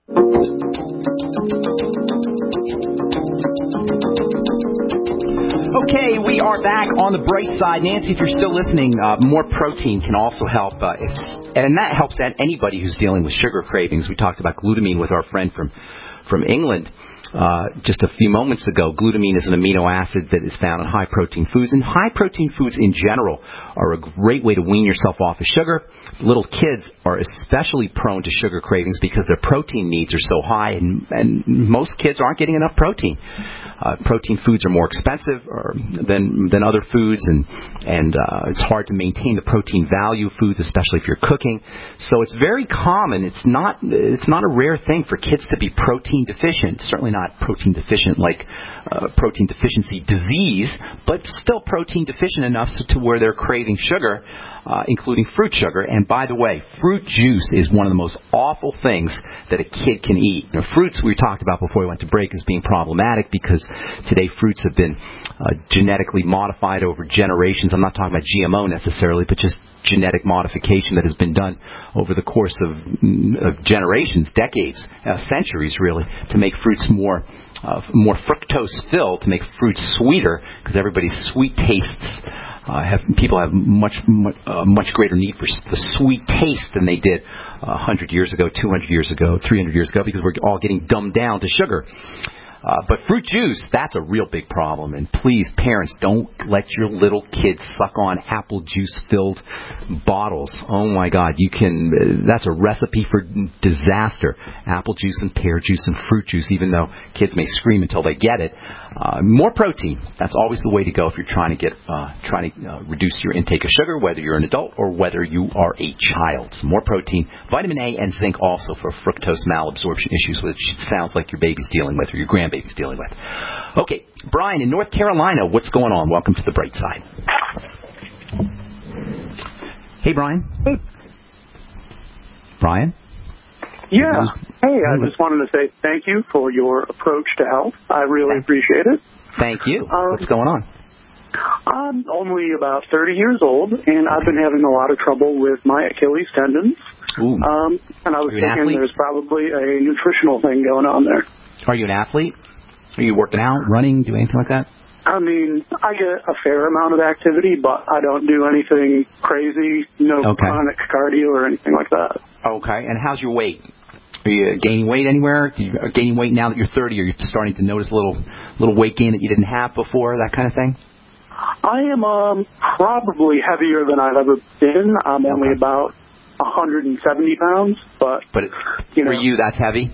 Okay, we are back on the bright side. Nancy, if you're still listening, uh, more protein can also help. Uh, if, and that helps anybody who's dealing with sugar cravings. We talked about glutamine with our friend from, from England. Uh, just a few moments ago. Glutamine is an amino acid that is found in high-protein foods, and high-protein foods in general are a great way to wean yourself off of sugar. Little kids are especially prone to sugar cravings because their protein needs are so high, and, and most kids aren't getting enough protein. Uh, protein foods are more expensive or, than than other foods, and and uh, it's hard to maintain the protein value of foods, especially if you're cooking. So it's very common. It's not it's not a rare thing for kids to be protein deficient. Certainly not protein deficient like uh, protein deficiency disease, but still protein deficient enough so to where they're craving sugar, uh, including fruit sugar. And by the way, fruit juice is one of the most awful things that a kid can eat. Now, fruits we talked about before we went to break as being problematic because today fruits have been uh, genetically modified over generations. I'm not talking about G M O necessarily, but just genetic modification that has been done over the course of, of generations, decades, uh, centuries really, to make fruits more uh, more fructose filled, to make fruits sweeter, because everybody's sweet tastes uh, have people have much much, uh, much greater need for the sweet taste than they did uh, one hundred years ago, two hundred years ago, three hundred years ago, because we're all getting dumbed down to sugar. Uh, but fruit juice, that's a real big problem. And please, parents, don't let your little kids suck on apple juice-filled bottles. Oh, my God. You can. Uh, that's a recipe for disaster. Apple juice and pear juice and fruit juice, even though kids may scream until they get it. Uh, more protein. That's always the way to go if you're trying to get uh, trying to uh, reduce your intake of sugar, whether you're an adult or whether you are a child. So more protein. Vitamin A and zinc also for fructose malabsorption issues, which sounds like your baby's dealing with or your grandbaby's dealing with. Okay, Brian in North Carolina, what's going on? Welcome to the bright side. Hey, Brian. Hey. Brian? Yeah. Hey, I just wanted to say thank you for your approach to health. I really appreciate it. Thank you. Um, What's going on? I'm only about thirty years old, and I've been having a lot of trouble with my Achilles tendons. Ooh. Um, and I was Are you an thinking athlete? there's probably a nutritional thing going on there. Are you an athlete? Are you working out, running, do anything like that? I mean, I get a fair amount of activity, but I don't do anything crazy, no Okay. chronic cardio or anything like that. Okay. And how's your weight? Are you gaining weight anywhere? Do you are gaining weight now that you're thirty? Are you starting to notice a little little weight gain that you didn't have before, that kind of thing? I am um, probably heavier than I've ever been. I'm only about one hundred seventy pounds, but, But it, you know, for you, that's heavy?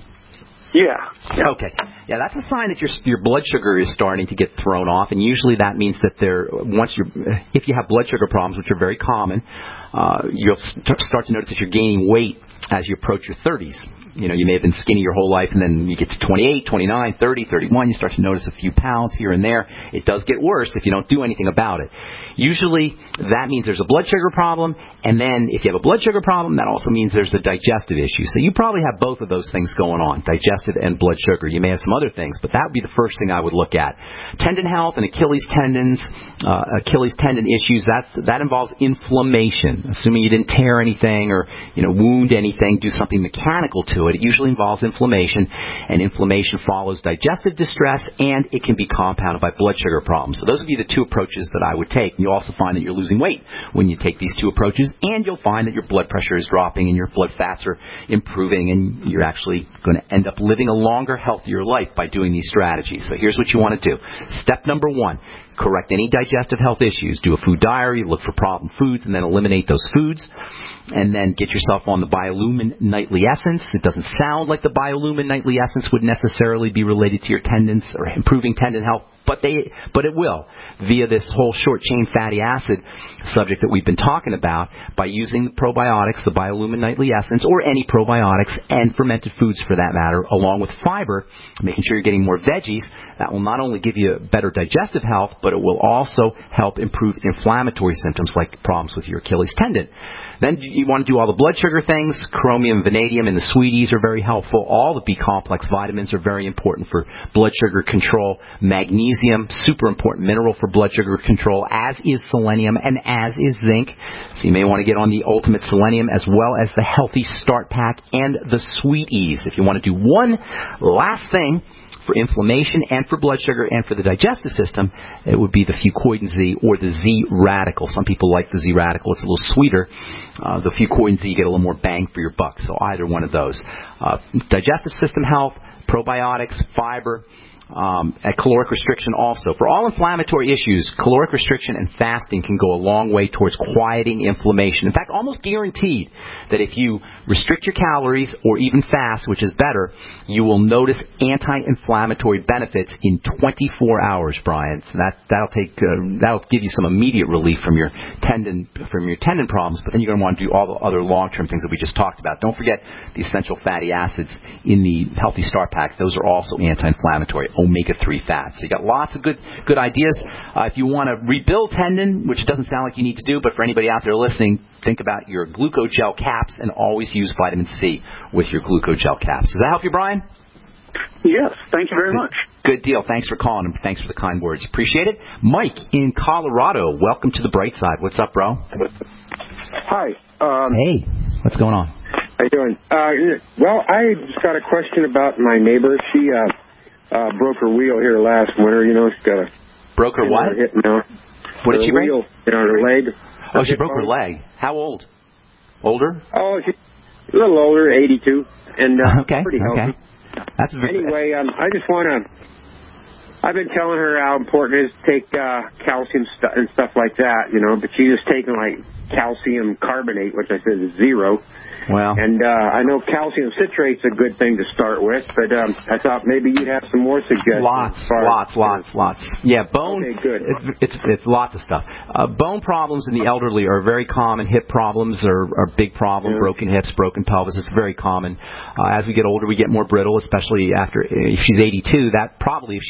yeah. Okay. Yeah, that's a sign that your your blood sugar is starting to get thrown off, and usually that means that there once you if you have blood sugar problems, which are very common, uh, you'll st- start to notice that you're gaining weight as you approach your thirties. You know, you may have been skinny your whole life, and then you get to twenty-eight, twenty-nine, thirty, thirty-one, you start to notice a few pounds here and there. It does get worse if you don't do anything about it. Usually that means there's a blood sugar problem, and then if you have a blood sugar problem, that also means there's a digestive issue. So you probably have both of those things going on, digestive and blood sugar. You may have some other things, but that would be the first thing I would look at. Tendon health and Achilles tendons, uh, Achilles tendon issues, that's, that involves inflammation. Assuming you didn't tear anything or, you know, wound anything, do something mechanical to it, it usually involves inflammation, and inflammation follows digestive distress, and it can be compounded by blood sugar problems. So those would be the two approaches that I would take. You'll also find that you're losing weight when you take these two approaches, and you'll find that your blood pressure is dropping and your blood fats are improving, and you're actually going to end up living a longer, healthier life by doing these strategies. So here's what you want to do. Step number one, correct any digestive health issues. Do a food diary, look for problem foods, and then eliminate those foods. And then get yourself on the Biolumin Nightly Essence. It doesn't sound like the Biolumin Nightly Essence would necessarily be related to your tendons or improving tendon health, but they, but it will via this whole short-chain fatty acid subject that we've been talking about by using the probiotics, the Biolumin Nightly Essence, or any probiotics and fermented foods for that matter, along with fiber, making sure you're getting more veggies. That will not only give you better digestive health, but it will also help improve inflammatory symptoms like problems with your Achilles tendon. Then you want to do all the blood sugar things. Chromium, vanadium, and the sweeties are very helpful. All the B-complex vitamins are very important for blood sugar control. Magnesium, super important mineral for blood sugar control, as is selenium and as is zinc. So you may want to get on the Ultimate Selenium as well as the Healthy Start Pack and the Sweeties. If you want to do one last thing for inflammation and for blood sugar and for the digestive system, it would be the Fucoidan Z or the Z-Radical. Some people like the Z-Radical. It's a little sweeter. Uh, the Fucoidan Z, you get a little more bang for your buck. So either one of those. Uh, digestive system health, probiotics, fiber, Um, at caloric restriction also. For all inflammatory issues, caloric restriction and fasting can go a long way towards quieting inflammation. In fact, almost guaranteed that if you restrict your calories or even fast, which is better, you will notice anti-inflammatory benefits in twenty-four hours, Brian. So that, that'll take, uh, that'll give you some immediate relief from your tendon, from your tendon problems, but then you're going to want to do all the other long-term things that we just talked about. Don't forget the essential fatty acids in the Healthy Start Pack. Those are also anti-inflammatory. omega three fats. So you got lots of good good ideas. Uh, if you want to rebuild tendon, which doesn't sound like you need to do, but for anybody out there listening, think about your glucogel caps and always use vitamin C with your glucogel caps. Does that help you, Brian? Yes, thank you very much. Good deal. Thanks for calling and thanks for the kind words. Appreciate it. Mike in Colorado, welcome to the bright side. What's up, bro? Hi. Um, hey, what's going on? How you doing? Uh, well, I just got a question about my neighbor. She uh, uh, broke her wheel here last winter. You know, she's got a broke her what? Hit now. What did she break? Wheel, you know, her leg. Oh, she broke her leg. How old? Older? Oh, she's a little older, eighty-two, and uh, okay, pretty healthy. Okay. That's very, anyway, um, I just want to. I've been telling her how important it is to take uh, calcium stu- and stuff like that, you know, but she's just taking like calcium carbonate, which I said is zero. Well, and uh, I know calcium citrate's a good thing to start with, but um, I thought maybe you'd have some more suggestions. Lots, lots, lots, lots. Yeah, bone. Okay, good. It's, it's it's lots of stuff. Uh, bone problems in the elderly are very common. Hip problems are are a big problem. Yeah. Broken hips, broken pelvis. It's very common. Uh, as we get older, we get more brittle, especially after if she's eighty-two. That probably, if she's like most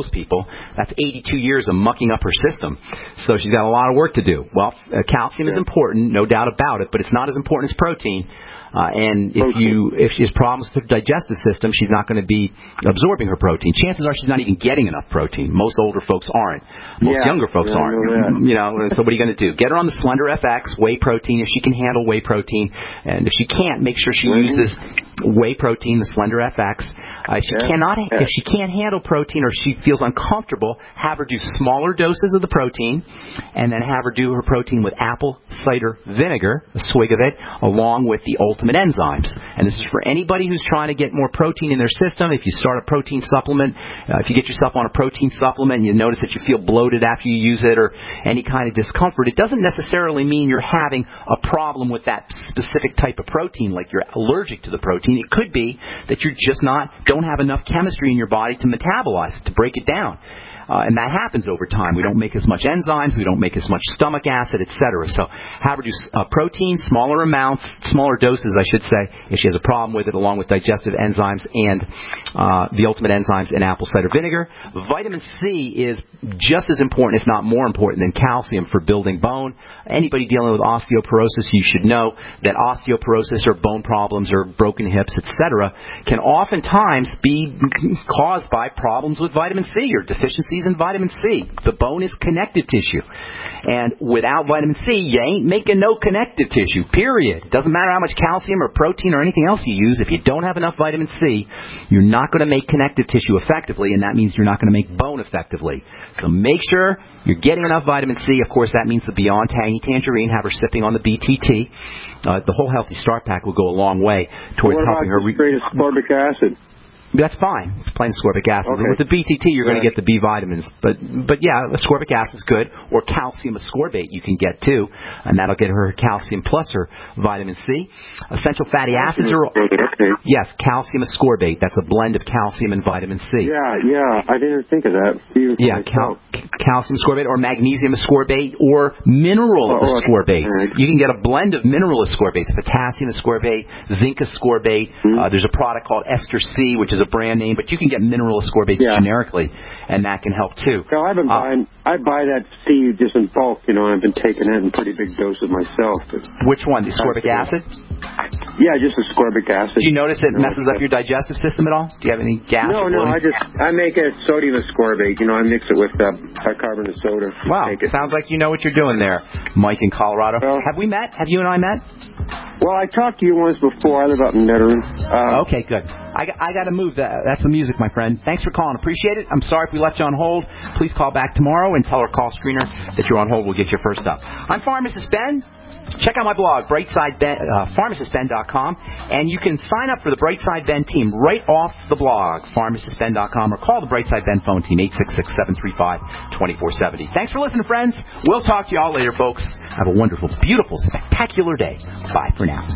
most people. That's eighty-two years of mucking up her system. So she's got a lot of work to do. Well, uh, calcium is important, no doubt about it, but it's not as important as protein. Uh, and if you if she has problems with her digestive system, she's not going to be absorbing her protein. Chances are she's not even getting enough protein. Most older folks aren't. Most yeah, younger folks yeah, aren't. You know, so what are you going to do? Get her on the Slender F X, whey protein, if she can handle whey protein. And if she can't, make sure she mm-hmm. uses whey protein, the Slender F X. Uh, if she yeah. cannot, yeah. if she can't handle protein or she feels uncomfortable, have her do smaller doses of the protein, and then have her do her protein with apple cider vinegar, a swig of it, along with the Ultimate Enzymes. And this is for anybody who's trying to get more protein in their system. If you start a protein supplement, uh, if you get yourself on a protein supplement and you notice that you feel bloated after you use it or any kind of discomfort, it doesn't necessarily mean you're having a problem with that specific type of protein, like you're allergic to the protein. It could be that you're just not, don't have enough chemistry in your body to metabolize it, to break it down. Uh, and that happens over time. We don't make as much enzymes. We don't make as much stomach acid, et cetera. So have her do uh, protein, smaller amounts, smaller doses, I should say, if she has a problem with it, along with digestive enzymes and uh, the Ultimate Enzymes in apple cider vinegar. Vitamin C is just as important, if not more important, than calcium for building bone. Anybody dealing with osteoporosis, you should know that osteoporosis or bone problems or broken hips, et cetera, can oftentimes be caused by problems with vitamin C or deficiencies in vitamin C. The bone is connective tissue. And without vitamin C, you ain't making no connective tissue, period. It doesn't matter how much calcium or protein or anything else you use. If you don't have enough vitamin C, you're not going to make connective tissue effectively, and that means you're not going to make bone effectively. So make sure you're getting enough vitamin C. Of course, that means the Beyond Tangy Tangerine. Have her sipping on the B T T. Uh, the whole Healthy Start Pack will go a long way towards what helping her. Re- straight ascorbic acid? That's fine. It's plain ascorbic acid. Okay. With the B T T, you're yeah. going to get the B vitamins. But, but yeah, ascorbic acid's good. Or calcium ascorbate you can get, too. And that'll get her calcium plus her vitamin C. Essential fatty acids are... Okay. Yes, calcium ascorbate. That's a blend of calcium and vitamin C. Yeah, yeah. I didn't think of that. Even yeah, cal- calcium ascorbate or magnesium ascorbate or mineral oh, ascorbates. Okay. You can get a blend of mineral ascorbates, potassium ascorbate, zinc ascorbate. Mm-hmm. Uh, there's a product called Ester C, which is a brand name, but you can get mineral ascorbates yeah. generically, and that can help too. No, I've been uh, buying. I buy that C just in bulk, you know. And I've been taking it in pretty big doses myself. But which one? The ascorbic acid? Yeah, just ascorbic acid. Do you notice it messes up your digestive system at all? Do you have any gas? No, no. I just I make a sodium ascorbate. You know, I mix it with uh, bicarbonate of soda. Wow, sounds like you know what you're doing there, Mike in Colorado. Well, have we met? Have you and I met? Well, I talked to you once before. I live up in Netteren. Uh, okay, good. I, I got to move. That. That's the music, my friend. Thanks for calling. Appreciate it. I'm sorry if we left you on hold. Please call back tomorrow and tell our call screener that you're on hold. We'll get you first up. I'm Pharmacist Ben. Check out my blog, Brightside Ben, uh, pharmacist ben dot com, and you can sign up for the Brightside Ben team right off the blog, pharmacist ben dot com, or call the Brightside Ben phone team, eight six six, seven three five, two four seven zero. Thanks for listening, friends. We'll talk to you all later, folks. Have a wonderful, beautiful, spectacular day. Bye for now.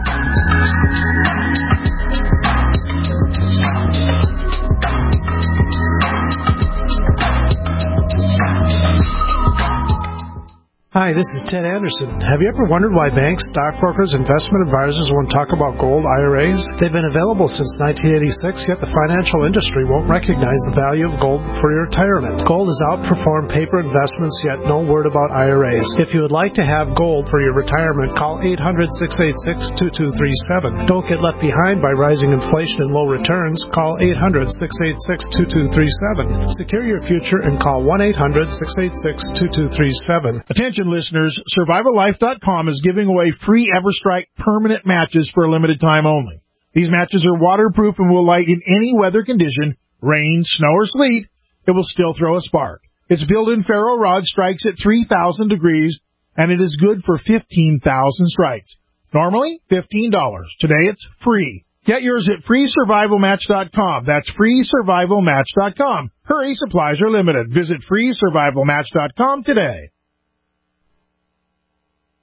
Hi, this is Ted Anderson. Have you ever wondered why banks, stockbrokers, investment advisors won't talk about gold I R As? They've been available since nineteen eighty-six, yet the financial industry won't recognize the value of gold for your retirement. Gold has outperformed paper investments, yet no word about I R As. If you would like to have gold for your retirement, call eight hundred, six eight six, two two three seven. Don't get left behind by rising inflation and low returns. Call eight hundred, six eight six, two two three seven. Secure your future and call one eight hundred, six eight six, two two three seven. Attention listeners, survival life dot com is giving away free EverStrike permanent matches for a limited time only. These matches are waterproof and will light in any weather condition, rain, snow, or sleet. It will still throw a spark. Its built-in ferro rod strikes at three thousand degrees, and it is good for fifteen thousand strikes. Normally, fifteen dollars. Today, it's free. Get yours at free survival match dot com. That's free survival match dot com. Hurry, supplies are limited. Visit free survival match dot com today. If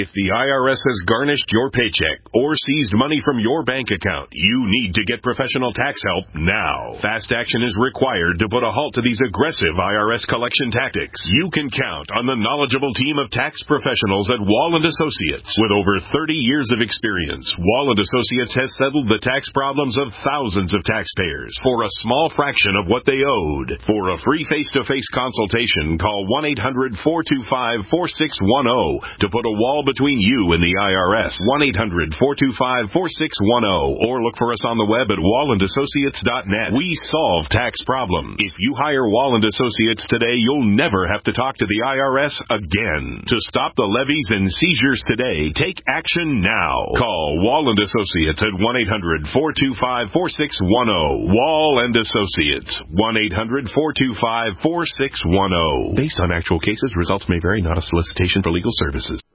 If the I R S has garnished your paycheck or seized money from your bank account, you need to get professional tax help now. Fast action is required to put a halt to these aggressive I R S collection tactics. You can count on the knowledgeable team of tax professionals at Wall and Associates. With over thirty years of experience, Wall and Associates has settled the tax problems of thousands of taxpayers for a small fraction of what they owed. For a free face-to-face consultation, call one eight hundred four two five four six one zero to put a wall between you and the I R S. one eight hundred four two five four six one zero or look for us on the web at wall and associates dot net. We solve tax problems. If you hire Wall and Associates today, you'll never have to talk to the I R S again. To stop the levies and seizures today, take action now. Call Wall and Associates at one eight hundred four two five four six one zero. Wall and Associates, one eight hundred four two five four six one zero. Based on actual cases, results may vary, not a solicitation for legal services.